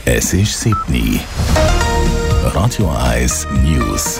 Es ist 7 Uhr. Radio 1 News.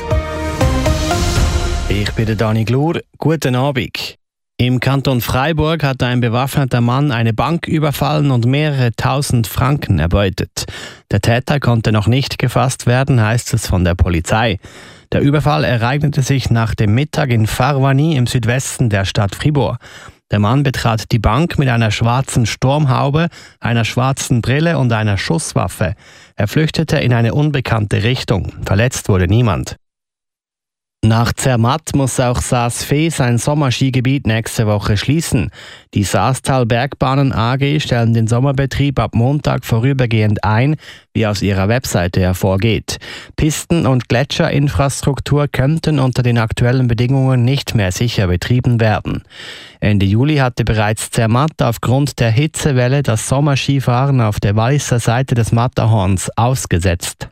Ich bin der Dani Glur. Guten Abend. Im Kanton Freiburg hat ein bewaffneter Mann eine Bank überfallen und mehrere tausend Franken erbeutet. Der Täter konnte noch nicht gefasst werden, heißt es von der Polizei. Der Überfall ereignete sich nach dem Mittag in Farvany im Südwesten der Stadt Fribourg. Der Mann betrat die Bank mit einer schwarzen Sturmhaube, einer schwarzen Brille und einer Schusswaffe. Er flüchtete in eine unbekannte Richtung. Verletzt wurde niemand. Nach Zermatt muss auch Saas-Fee sein Sommerskigebiet nächste Woche schließen. Die Saastal Bergbahnen AG stellen den Sommerbetrieb ab Montag vorübergehend ein, wie aus ihrer Webseite hervorgeht. Pisten- und Gletscherinfrastruktur könnten unter den aktuellen Bedingungen nicht mehr sicher betrieben werden. Ende Juli hatte bereits Zermatt aufgrund der Hitzewelle das Sommerskifahren auf der Walliser Seite des Matterhorns ausgesetzt.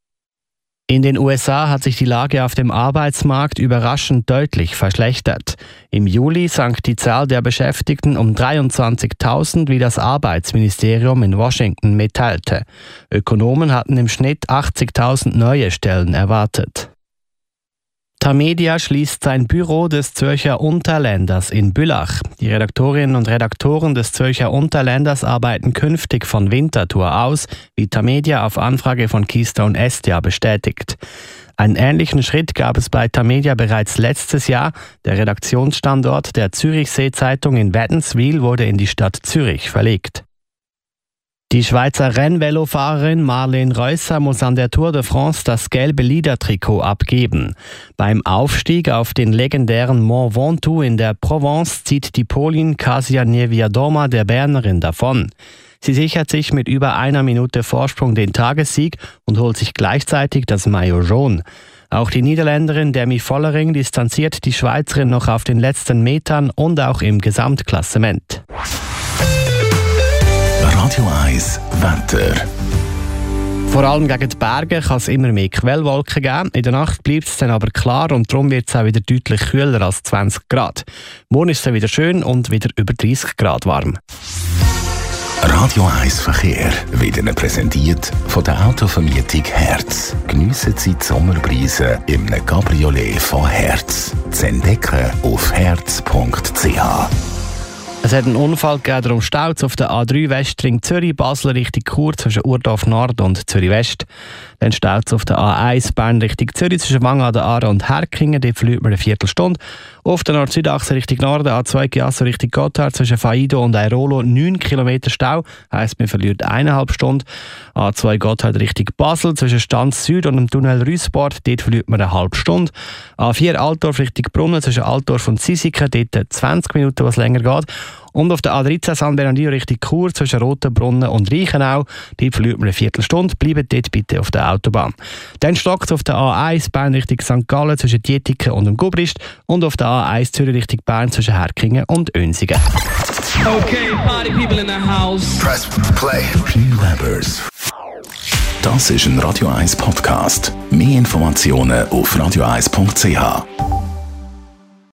In den USA hat sich die Lage auf dem Arbeitsmarkt überraschend deutlich verschlechtert. Im Juli sank die Zahl der Beschäftigten um 23.000, wie das Arbeitsministerium in Washington mitteilte. Ökonomen hatten im Schnitt 80.000 neue Stellen erwartet. Tamedia schließt sein Büro des Zürcher Unterländers in Bülach. Die Redaktorinnen und Redaktoren des Zürcher Unterländers arbeiten künftig von Winterthur aus, wie Tamedia auf Anfrage von Keystone Estia bestätigt. Einen ähnlichen Schritt gab es bei Tamedia bereits letztes Jahr. Der Redaktionsstandort der Zürichsee-Zeitung in Wädenswil wurde in die Stadt Zürich verlegt. Die Schweizer Rennvelofahrerin Marlene Reusser muss an der Tour de France das gelbe Leader-Trikot abgeben. Beim Aufstieg auf den legendären Mont Ventoux in der Provence zieht die Polin Kasia Niewiadoma der Bernerin davon. Sie sichert sich mit über 1 Minute Vorsprung den Tagessieg und holt sich gleichzeitig das Maillot jaune. Auch die Niederländerin Demi Vollering distanziert die Schweizerin noch auf den letzten Metern und auch im Gesamtklassement. Radio 1 Wetter. Vor allem gegen die Berge kann es immer mehr Quellwolken geben. In der Nacht bleibt es dann aber klar und darum wird es auch wieder deutlich kühler als 20 Grad. Morgen ist es dann wieder schön und wieder über 30 Grad warm. Radio 1 Verkehr wird Ihnen präsentiert von der Autovermietung Herz. Geniessen Sie die Sommerbrise im Cabriolet von Herz. Zu entdecken auf herz.ch. Es hat einen Unfall gegeben, darum Staus auf der A3 Westring Zürich, Basel Richtung Chur zwischen Urdorf Nord und Zürich West. Dann Staus auf der A1 Bern Richtung Zürich zwischen Wangen an der Aare und Herkingen, dort verliert man eine Viertelstunde. Auf der Nord-Süd-Achse Richtung Norden, A2 Chiasso Richtung Gotthard zwischen Faido und Airolo 9 Kilometer Stau, heisst man verliert 1,5 Stunden. A2 Gotthard Richtung Basel zwischen Stanz Süd und dem Tunnel Rüsport, dort verliert man eine halbe Stunde. A4 Altdorf Richtung Brunnen zwischen Altdorf und Zisiken, dort 20 Minuten, was länger geht. Und auf der A13 San Bernardino Richtung Chur zwischen Rotenbrunnen und Reichenau, dort verliert man eine Viertelstunde. Bleibt dort bitte auf der Autobahn. Dann stockt es auf der A1 Bern Richtung St. Gallen zwischen Dietiken und dem Gubrist und auf der A1 Zürich Richtung Bern zwischen Herkingen und Önsingen. Okay, party people in the house. Press play. Webbers. Das ist ein Radio 1 Podcast. Mehr Informationen auf radio1.ch.